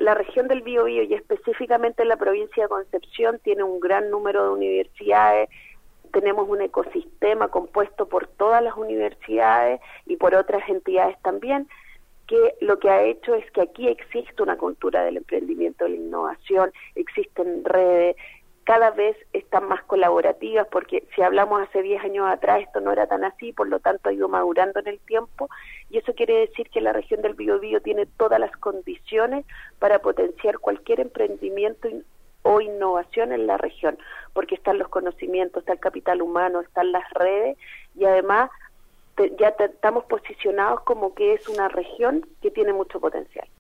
la región del Biobío y específicamente la provincia de Concepción tiene un gran número de universidades. Tenemos un ecosistema compuesto por todas las universidades y por otras entidades también, que lo que ha hecho es que aquí existe una cultura del emprendimiento, de la innovación, existen redes, cada vez están más colaborativas, porque si hablamos hace 10 años atrás esto no era tan así, por lo tanto ha ido madurando en el tiempo, y eso quiere decir que la región del Biobío tiene todas las condiciones para potenciar cualquier emprendimiento o innovación en la región, porque están los conocimientos, está el capital humano, están las redes, y además estamos posicionados como que es una región que tiene mucho potencial.